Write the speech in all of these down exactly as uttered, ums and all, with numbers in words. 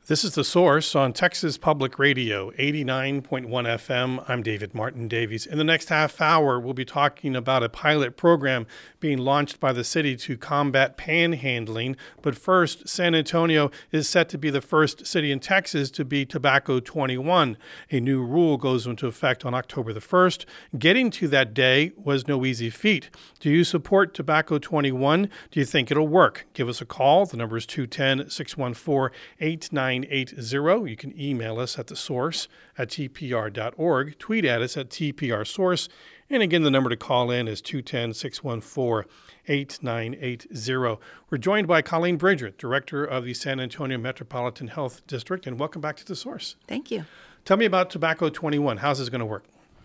This is The Source on Texas Public Radio, eighty-nine point one F M. I'm David Martin Davies. In the next half hour, we'll be talking about a pilot program being launched by the city to combat panhandling. But first, San Antonio is set to be the first city in Texas to be Tobacco twenty-one. A new rule goes into effect on October the first. Getting to that day was no easy feat. Do you support Tobacco twenty-one? Do you think it'll work? Give us a call. The number is two one zero, six one four, eight nine eight zero. You can email us at the source at t p r dot org. Tweet at us at T P R Source. And again, the number to call in is two one zero, six one four, eight nine eight zero. We're joined by Colleen Bridger, Director of the San Antonio Metropolitan Health District, and welcome back to The Source. Thank you. Tell me about Tobacco twenty-one. How's this going to work?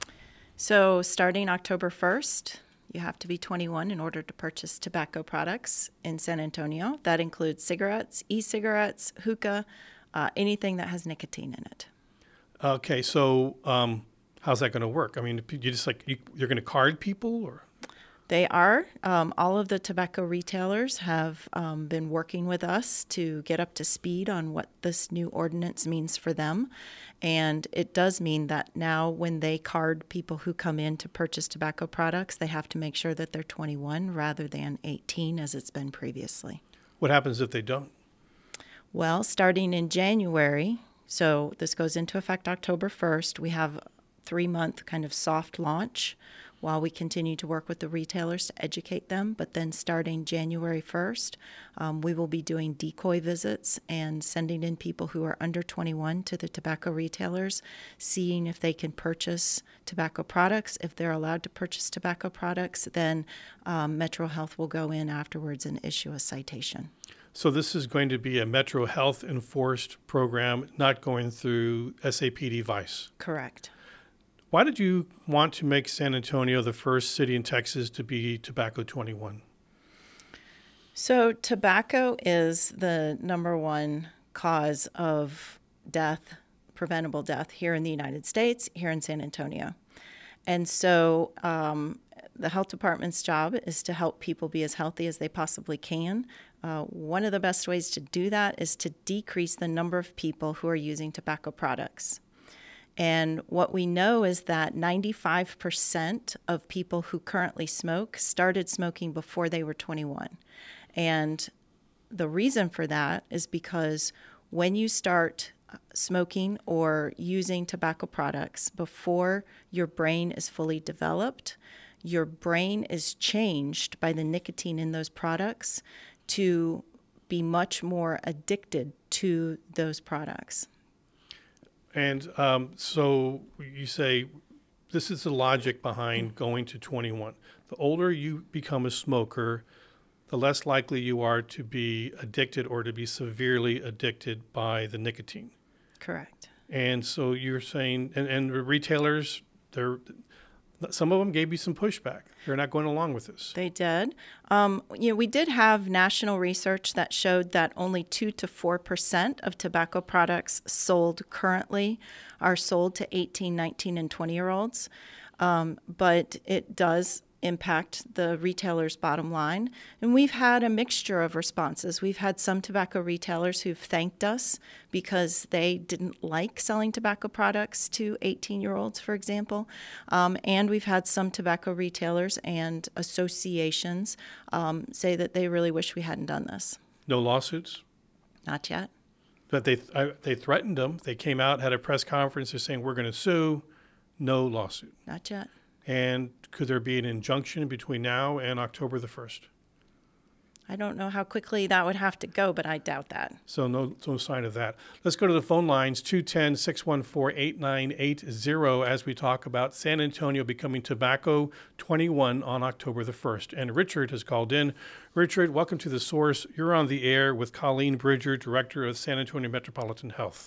So starting October first, you have to be twenty-one in order to purchase tobacco products in San Antonio. That includes cigarettes, e-cigarettes, hookah, uh, anything that has nicotine in it. Okay, so um, how's that going to work? I mean, you just like you, you're going to card people, or? They are. Um, all of the tobacco retailers have um, been working with us to get up to speed on what this new ordinance means for them. And it does mean that now when they card people who come in to purchase tobacco products, they have to make sure that they're twenty-one rather than eighteen as it's been previously. What happens if they don't? Well, starting in January, so this goes into effect October first, we have a three-month kind of soft launch while we continue to work with the retailers to educate them. But then starting January first, um, we will be doing decoy visits and sending in people who are under twenty-one to the tobacco retailers, seeing if they can purchase tobacco products. If they're allowed to purchase tobacco products, then um, Metro Health will go in afterwards and issue a citation. So this is going to be a Metro Health enforced program, not going through S A P D Vice. Correct. Why did you want to make San Antonio the first city in Texas to be Tobacco twenty-one? So tobacco is the number one cause of death, preventable death here in the United States, here in San Antonio. And so um, the health department's job is to help people be as healthy as they possibly can. Uh, one of the best ways to do that is to decrease the number of people who are using tobacco products. And what we know is that ninety-five percent of people who currently smoke started smoking before they were twenty-one. And the reason for that is because when you start smoking or using tobacco products before your brain is fully developed, your brain is changed by the nicotine in those products to be much more addicted to those products. And um, so you say this is the logic behind going to twenty-one. The older you become a smoker, the less likely you are to be addicted or to be severely addicted by the nicotine. Correct. And so you're saying, and, and the retailers, they're, some of them gave you some pushback. They're not going along with this. They did. Um, you know, we did have national research that showed that only two to four percent of tobacco products sold currently are sold to eighteen, nineteen, and twenty-year-olds. Um, but it does impact the retailer's bottom line. And we've had a mixture of responses. We've had some tobacco retailers who've thanked us because they didn't like selling tobacco products to eighteen-year-olds, for example. Um, and we've had some tobacco retailers and associations um, say that they really wish we hadn't done this. No lawsuits? Not yet. But they I, they threatened them. They came out, had a press conference. They're saying, we're going to sue. No lawsuit. Not yet. And could there be an injunction between now and October the first? I don't know how quickly that would have to go, but I doubt that. So no, no sign of that. Let's go to the phone lines, two one zero, six one four, eight nine eight zero, as we talk about San Antonio becoming Tobacco twenty-one on October the first. And Richard has called in. Richard, welcome to The Source. You're on the air with Colleen Bridger, Director of San Antonio Metropolitan Health.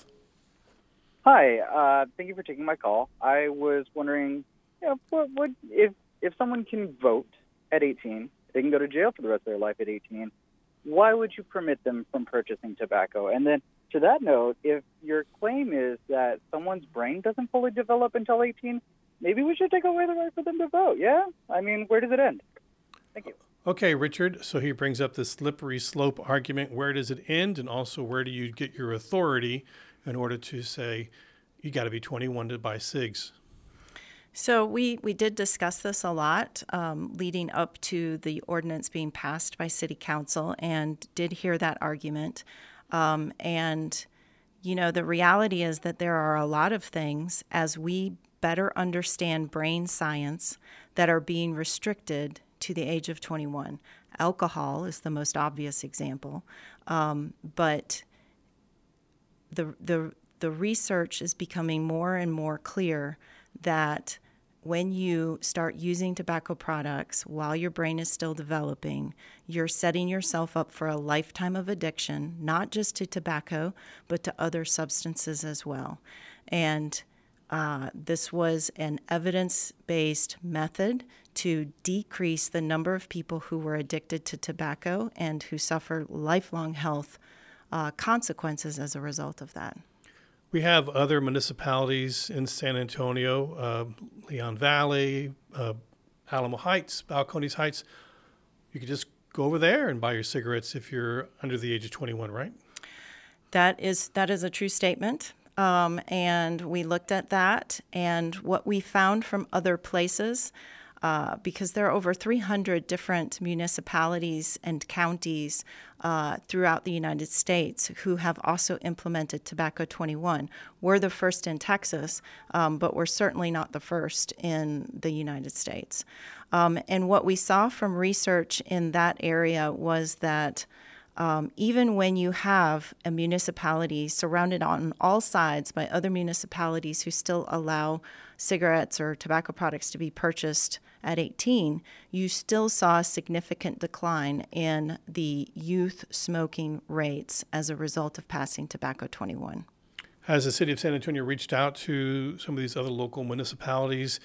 Hi. Uh, thank you for taking my call. I was wondering, you know, what would if if someone can vote at eighteen, they can go to jail for the rest of their life at eighteen. Why would you permit them from purchasing tobacco? And then to that note, if your claim is that someone's brain doesn't fully develop until eighteen, maybe we should take away the right for them to vote. Yeah? I mean, where does it end? Thank you. Okay, Richard, so he brings up the slippery slope argument. Where does it end? And also, where do you get your authority in order to say you got to be twenty-one to buy cigs? So we, we did discuss this a lot um, leading up to the ordinance being passed by City Council, and did hear that argument. Um, and, you know, the reality is that there are a lot of things, as we better understand brain science, that are being restricted to the age of twenty-one. Alcohol is the most obvious example, um, but the the the research is becoming more and more clear that when you start using tobacco products while your brain is still developing, you're setting yourself up for a lifetime of addiction, not just to tobacco, but to other substances as well. And uh, this was an evidence-based method to decrease the number of people who were addicted to tobacco and who suffer lifelong health uh, consequences as a result of that. We have other municipalities in San Antonio, uh, Leon Valley, uh, Alamo Heights, Balcones Heights. You could just go over there and buy your cigarettes if you're under the age of twenty-one, right? That is that is a true statement. Um, and we looked at that, and what we found from other places, uh, because there are over three hundred different municipalities and counties uh, throughout the United States who have also implemented Tobacco twenty-one. We're the first in Texas, um, but we're certainly not the first in the United States. Um, and what we saw from research in that area was that Um, even when you have a municipality surrounded on all sides by other municipalities who still allow cigarettes or tobacco products to be purchased at eighteen, you still saw a significant decline in the youth smoking rates as a result of passing Tobacco twenty-one. Has the city of San Antonio reached out to some of these other local municipalities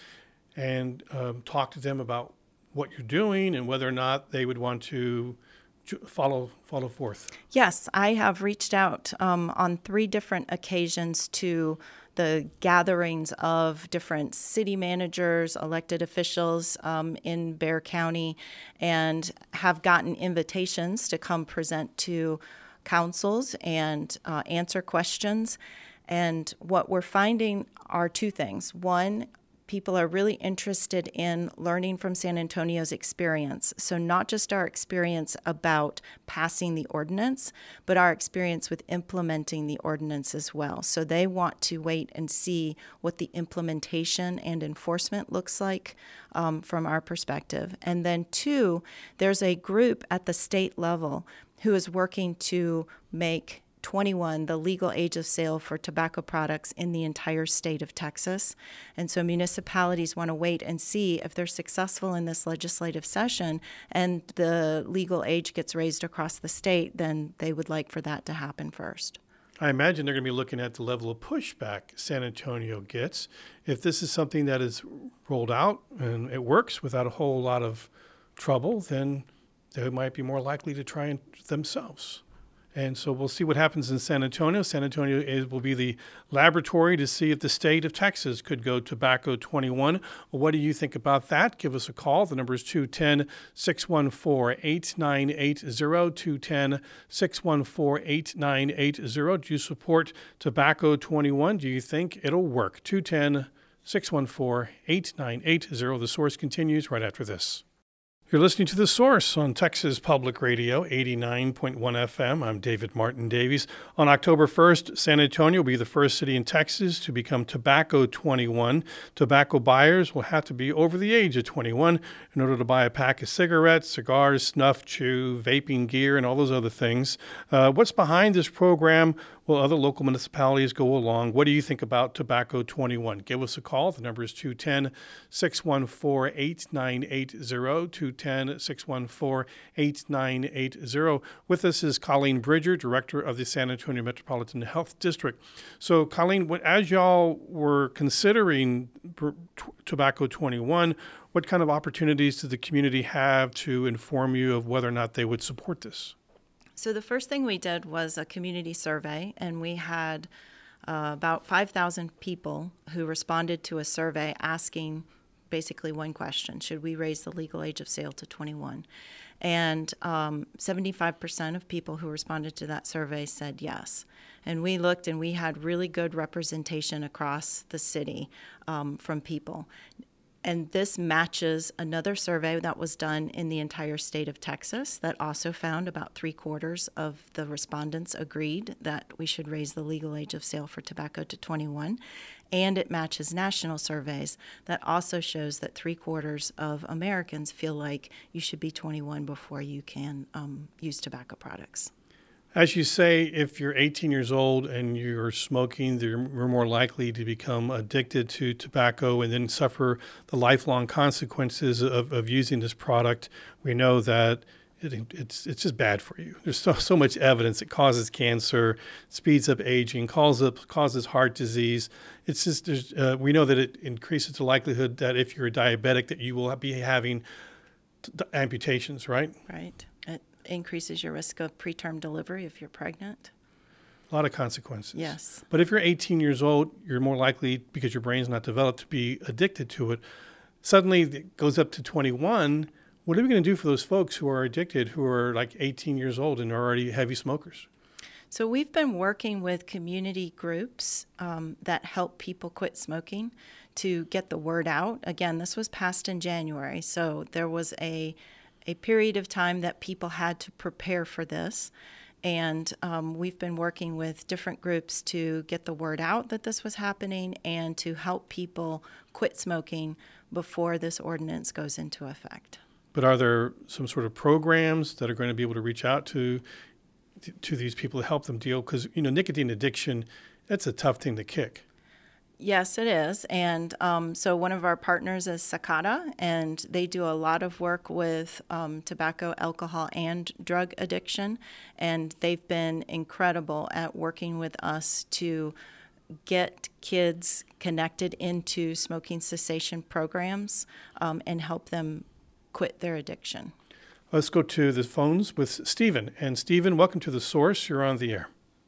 and um, talked to them about what you're doing and whether or not they would want to follow follow forth? Yes, I have reached out um, on three different occasions to the gatherings of different city managers, elected officials um, in Bexar County, and have gotten invitations to come present to councils and uh, answer questions. And what we're finding are two things. One, people are really interested in learning from San Antonio's experience. So not just our experience about passing the ordinance, but our experience with implementing the ordinance as well. So they want to wait and see what the implementation and enforcement looks like um, from our perspective. And then two, there's a group at the state level who is working to make twenty-one the legal age of sale for tobacco products in the entire state of Texas. And so municipalities want to wait and see if they're successful in this legislative session and the legal age gets raised across the state, then they would like for that to happen first. I imagine they're going to be looking at the level of pushback San Antonio gets. If this is something that is rolled out and it works without a whole lot of trouble, then they might be more likely to try it themselves. And so we'll see what happens in San Antonio. San Antonio is, will be the laboratory to see if the state of Texas could go Tobacco twenty-one. Well, what do you think about that? Give us a call. The number is two one zero, six one four, eight nine eight zero, two one zero, six one four, eight nine eight zero. Do you support Tobacco twenty-one? Do you think it'll work? two one zero, six one four, eight nine eight zero. The Source continues right after this. You're listening to The Source on Texas Public Radio, eighty-nine point one F M. I'm David Martin Davies. On October first, San Antonio will be the first city in Texas to become Tobacco twenty-one. Tobacco buyers will have to be over the age of twenty-one in order to buy a pack of cigarettes, cigars, snuff, chew, vaping gear, and all those other things. Uh, what's behind this program? Will other local municipalities go along? What do you think about Tobacco twenty-one? Give us a call. The number is two one zero, six one four, eight nine eight zero, two one zero, six one four, eight nine eight zero. With us is Colleen Bridger, Director of the San Antonio Metropolitan Health District. So, Colleen, as y'all were considering Tobacco twenty-one, what kind of opportunities did the community have to inform you of whether or not they would support this? So the first thing we did was a community survey, and we had uh, about five thousand people who responded to a survey asking basically one question: should we raise the legal age of sale to twenty-one? And um, seventy-five percent of people who responded to that survey said yes. And we looked and we had really good representation across the city um, from people. And this matches another survey that was done in the entire state of Texas that also found about three quarters of the respondents agreed that we should raise the legal age of sale for tobacco to twenty-one. And it matches national surveys that also shows that three quarters of Americans feel like you should be twenty-one before you can um, use tobacco products. As you say, if you're eighteen years old and you're smoking, you're more likely to become addicted to tobacco and then suffer the lifelong consequences of, of using this product. We know that it, it's it's just bad for you. There's so, so much evidence. It causes cancer, speeds up aging, causes up, causes heart disease. It's just there's, uh, we know that it increases the likelihood that if you're a diabetic that you will be having t- amputations, right? Right. It increases your risk of preterm delivery if you're pregnant. A lot of consequences. Yes. But if you're eighteen years old, you're more likely, because your brain's not developed, to be addicted to it. Suddenly it goes up to twenty-one. What are we going to do for those folks who are addicted, who are like eighteen years old and are already heavy smokers? So we've been working with community groups um, that help people quit smoking to get the word out. Again, this was passed in January, so there was a a period of time that people had to prepare for this. And um, we've been working with different groups to get the word out that this was happening and to help people quit smoking before this ordinance goes into effect. But are there some sort of programs that are going to be able to reach out to to these people to help them deal? Because, you know, nicotine addiction, that's a tough thing to kick. Yes, it is. And um, so one of our partners is Sakata, and they do a lot of work with um, tobacco, alcohol, and drug addiction. And they've been incredible at working with us to get kids connected into smoking cessation programs um, and help them quit their addiction. Let's go to the phones with Stephen. And Stephen, welcome to The Source. You're on the air.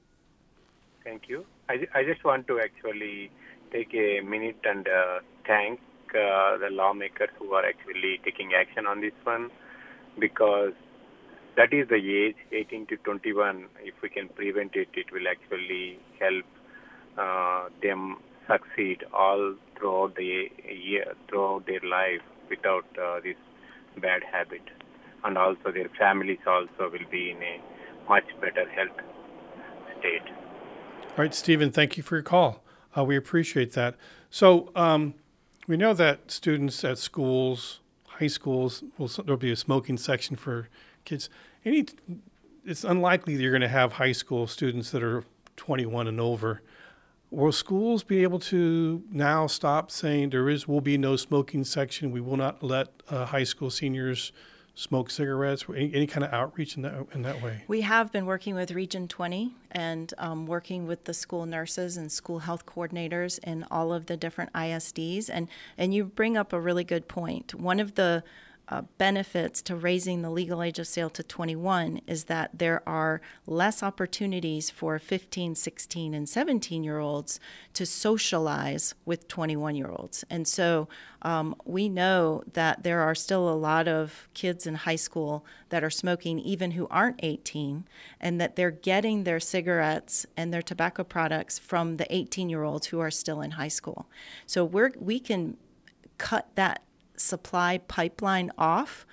Thank you. I, I just want to actually take a minute and uh, thank uh, the lawmakers who are actually taking action on this one, because that is the age, eighteen to twenty-one. If we can prevent it, it will actually help uh, them succeed all throughout the year, throughout their life without uh, this bad habit. And also their families also will be in a much better health state. All right, Stephen, thank you for your call. Uh, we appreciate that. So um, we know that students at schools, high schools, will, there'll be a smoking section for kids. Any, it's unlikely that you're going to have high school students that are twenty-one and over. Will schools be able to now stop saying there is will be no smoking section? We will not let uh, high school seniors smoke cigarettes? Any, any kind of outreach in that in that way? We have been working with Region twenty and um, working with the school nurses and school health coordinators in all of the different I S Ds. And, and you bring up a really good point. One of the uh, benefits to raising the legal age of sale to twenty-one is that there are less opportunities for fifteen, sixteen, and seventeen-year-olds to socialize with twenty-one-year-olds. And so um, we know that there are still a lot of kids in high school that are smoking, even who aren't eighteen, and that they're getting their cigarettes and their tobacco products from the eighteen-year-olds who are still in high school. So we're we can cut that supply pipeline off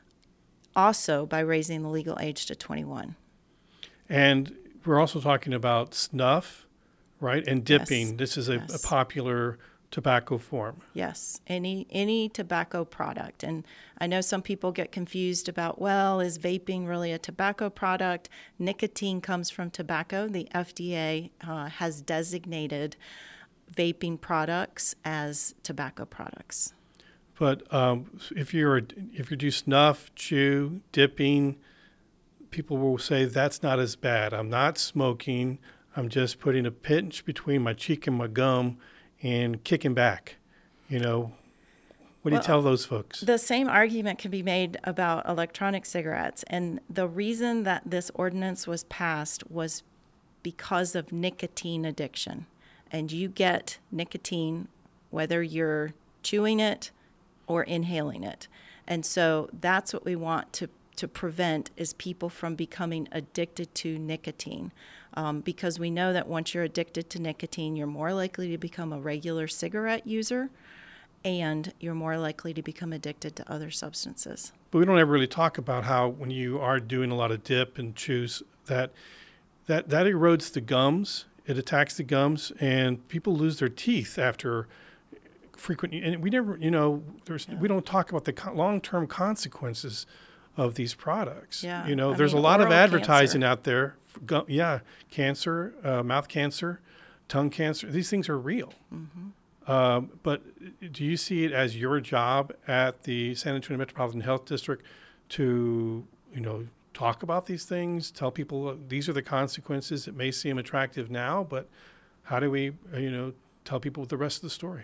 also by raising the legal age to twenty-one. And we're also talking about snuff, right? And dipping. Yes. This is a, Yes. a popular tobacco form. Yes, any any tobacco product. And I know some people get confused about, well, is vaping really a tobacco product? Nicotine comes from tobacco. The F D A uh, has designated vaping products as tobacco products. But um, if you're if you do snuff, chew, dipping, people will say that's not as bad. I'm not smoking. I'm just putting a pinch between my cheek and my gum and kicking back. You know, what do Well, you tell those folks? The same argument can be made about electronic cigarettes. And the reason that this ordinance was passed was because of nicotine addiction. And you get nicotine whether you're chewing it, or inhaling it. And so that's what we want to, to prevent is people from becoming addicted to nicotine. Um, because we know that once you're addicted to nicotine, you're more likely to become a regular cigarette user, and you're more likely to become addicted to other substances. But we don't ever really talk about how when you are doing a lot of dip and chews, that that, that erodes the gums, it attacks the gums, and people lose their teeth after frequent, and we never, you know, there's yeah. we don't talk about the co- long-term consequences of these producs. Yeah. You know, I there's mean, a lot of advertising cancer. out there. For gum, yeah, cancer, uh, mouth cancer, tongue cancer. These things are real. Mm-hmm. Um, but do you see it as your job at the San Antonio Metropolitan Health District to, you know, talk about these things, tell people uh, these are the consequences? It may seem attractive now, but how do we, uh, you know, tell people the rest of the story?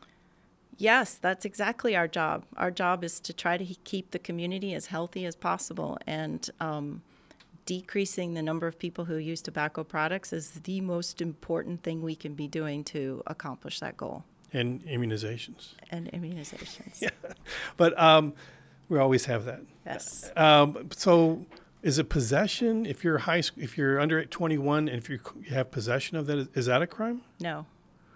Yes, that's exactly our job. Our job is to try to keep the community as healthy as possible, and um, decreasing the number of people who use tobacco products is the most important thing we can be doing to accomplish that goal. And immunizations. And immunizations. Yeah, but um, we always have that. Yes. Um, so, is it possession? If you're high, if you're under twenty-one, and if you have possession of that, is that a crime? No.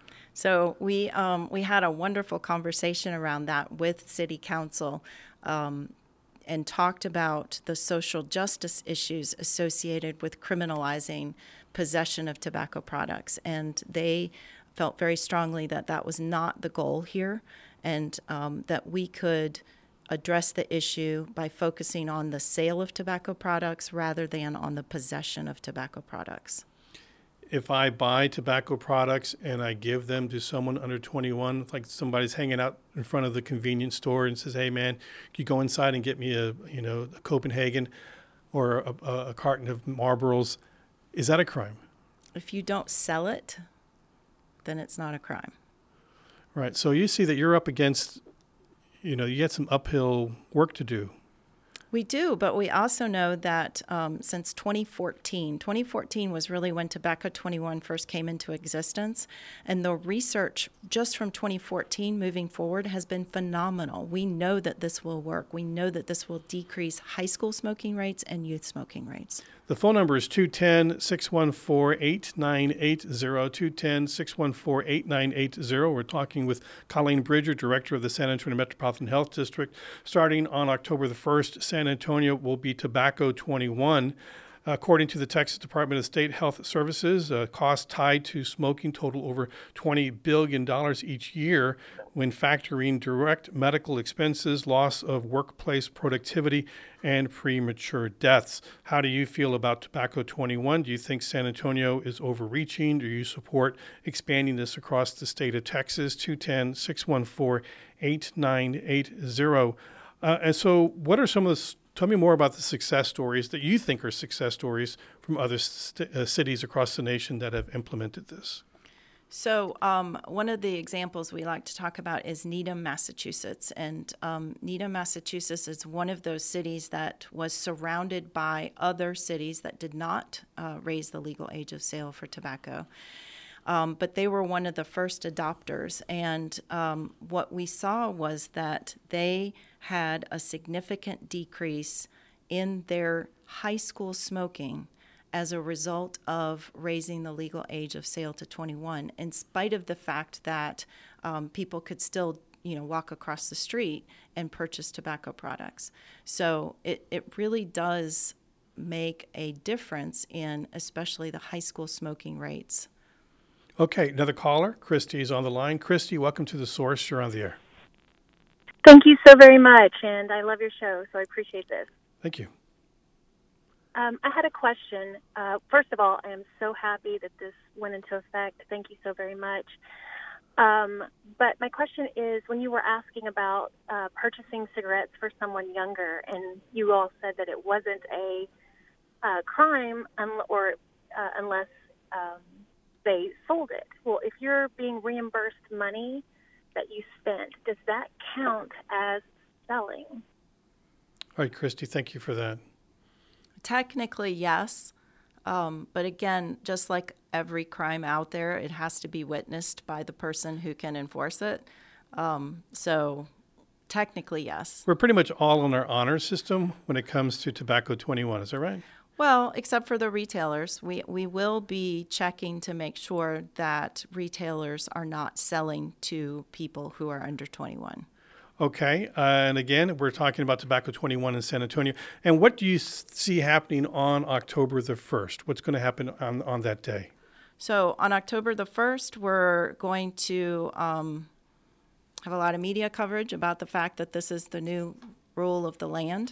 So we um, we had a wonderful conversation around that with City Council, um, and talked about the social justice issues associated with criminalizing possession of tobacco products, and they felt very strongly that that was not the goal here, and um, that we could address the issue by focusing on the sale of tobacco products rather than on the possession of tobacco products. If I buy tobacco products and I give them to someone under twenty-one, like somebody's hanging out in front of the convenience store and says, "Hey, man, can you go inside and get me a, you know, a Copenhagen or a, a carton of Marlboros?" Is that a crime? If you don't sell it, then it's not a crime. Right. So you see that you're up against, you know, you got some uphill work to do. We do, but we also know that um, since twenty fourteen, twenty fourteen was really when Tobacco twenty-one first came into existence, and the research just from twenty fourteen moving forward has been phenomenal. We know that this will work. We know that this will decrease high school smoking rates and youth smoking rates. The phone number is two one zero, six one four, eight nine eight zero, two one zero, six one four, eight nine eight zero. We're talking with Colleen Bridger, Director of the San Antonio Metropolitan Health District. Starting on October the first, San Antonio will be Tobacco twenty-one. According to the Texas Department of State Health Services, uh, costs tied to smoking total over twenty billion dollars each year when factoring direct medical expenses, loss of workplace productivity, and premature deaths. How do you feel about Tobacco twenty-one? Do you think San Antonio is overreaching? Do you support expanding this across the state of Texas? two one zero, six one four, eight nine eight zero. Uh, and so what are some of the Tell me more about the success stories that you think are success stories from other st- uh, cities across the nation that have implemented this. So um, one of the examples we like to talk about is Needham, Massachusetts. And um, Needham, Massachusetts is one of those cities that was surrounded by other cities that did not uh, raise the legal age of sale for tobacco. Um, but they were one of the first adopters. And um, what we saw was that they had a significant decrease in their high school smoking as a result of raising the legal age of sale to twenty-one, in spite of the fact that um, people could still, you know, walk across the street and purchase tobacco products. So it, it really does make a difference in especially the high school smoking rates. Okay, another caller. Christy is on the line. Christy, welcome to The Source. You're on the air. Thank you so very much, and I love your show, so I appreciate this. Thank you. Um, I had a question. Uh, first of all, I am so happy that this went into effect. Thank you so very much. Um, but my question is, when you were asking about uh, purchasing cigarettes for someone younger, and you all said that it wasn't a uh, crime un- or uh, unless um, they sold it. Well, if you're being reimbursed money that you spent, does that count as selling? All right, Christy, thank you for that. Technically, yes. Um, but again, just like every crime out there, it has to be witnessed by the person who can enforce it. Um, so Technically, yes. We're pretty much all on our honor system when it comes to Tobacco twenty-one. Is that right? Well, except for the retailers, we, we will be checking to make sure that retailers are not selling to people who are under twenty-one. Okay. Uh, and again, we're talking about Tobacco twenty-one in San Antonio. And what do you s- see happening on October the first? What's going to happen on, on that day? So on October the first, we're going to um, have a lot of media coverage about the fact that this is the new rule of the land.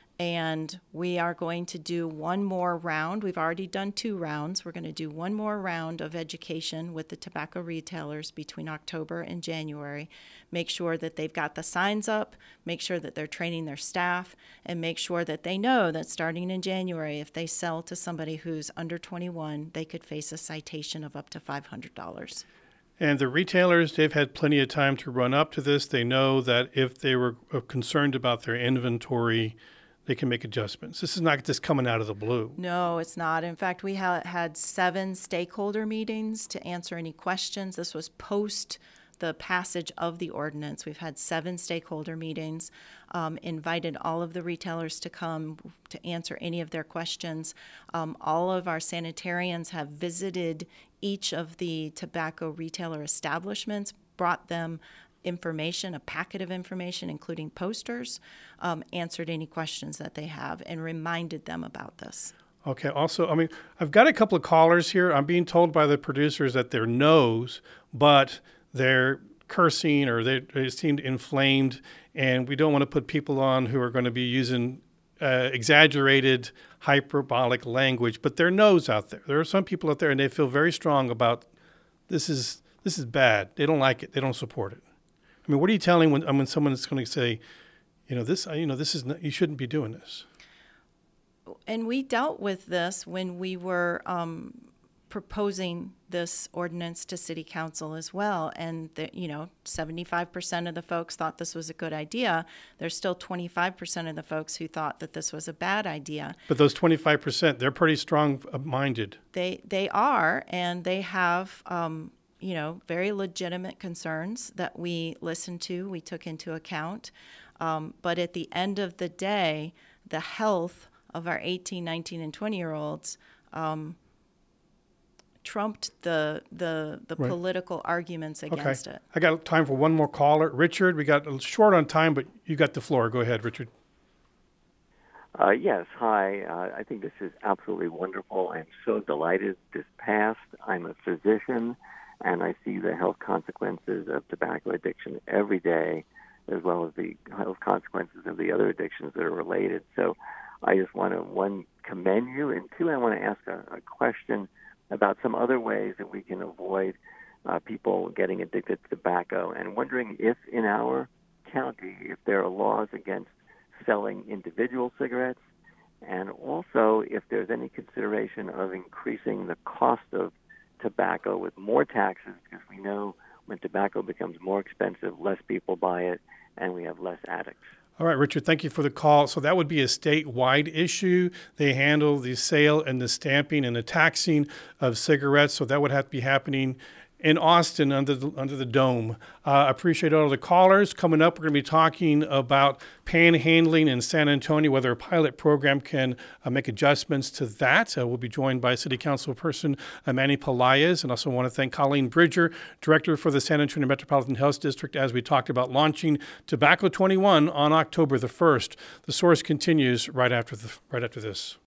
And we are going to do one more round. We've already done two rounds. We're going to do one more round of education with the tobacco retailers between October and January. Make sure that they've got the signs up, make sure that they're training their staff, and make sure that they know that starting in January, if they sell to somebody who's under twenty-one, they could face a citation of up to five hundred dollars. And the retailers, they've had plenty of time to run up to this. They know that if they were uh, concerned about their inventory, they can make adjustments. This is not just coming out of the blue. No, it's not. In fact, we ha- had seven stakeholder meetings to answer any questions. This was post the passage of the ordinance. We've had seven stakeholder meetings, um, invited all of the retailers to come to answer any of their questions. Um, all of our sanitarians have visited each of the tobacco retailer establishments, brought them information, a packet of information, including posters, um, answered any questions that they have, and reminded them about this. Okay. Also, I mean, I've got a couple of callers here. I'm being told by the producers that they're no's, but they're cursing or they, they seem inflamed, and we don't want to put people on who are going to be using uh, exaggerated, hyperbolic language, but there are no's out there. There are some people out there, and they feel very strong about this is this is bad. They don't like it. They don't support it. I mean, what are you telling when when someone's going to say, you know, this, you know, this is not, you shouldn't be doing this? And we dealt with this when we were um, proposing this ordinance to City Council as well. And, the, you know, seventy-five percent of the folks thought this was a good idea. There's still twenty-five percent of the folks who thought that this was a bad idea. But those twenty-five percent, they're pretty strong-minded. They, they are, and they have um, you know, very legitimate concerns that we listened to, we took into account. Um, but at the end of the day, the health of our eighteen, nineteen, and twenty-year-olds um, trumped the the, the right. political arguments against okay. it. I got time for one more caller. Richard, we got short on time, but you got the floor. Go ahead, Richard. Uh, yes, hi. Uh, I think this is absolutely wonderful. I'm so delighted this passed. I'm a physician, and I see the health consequences of tobacco addiction every day, as well as the health consequences of the other addictions that are related. So I just want to, one, commend you, and two, I want to ask a, a question about some other ways that we can avoid uh, people getting addicted to tobacco, and wondering if in our county, if there are laws against selling individual cigarettes, and also if there's any consideration of increasing the cost of tobacco with more taxes, because we know when tobacco becomes more expensive, less people buy it, and we have less addicts. All right, Richard, thank you for the call. So that would be a statewide issue. They handle the sale and the stamping and the taxing of cigarettes, so that would have to be happening in Austin under the, under the dome. I uh, appreciate all of the callers. Coming up, we're going to be talking about panhandling in San Antonio, whether a pilot program can uh, make adjustments to that. Uh, we'll be joined by City Council person uh, Manny Pelayas, and also want to thank Colleen Bridger, Director for the San Antonio Metropolitan Health District, as we talked about launching Tobacco twenty-one on October the first. The Source continues right after the, right after this.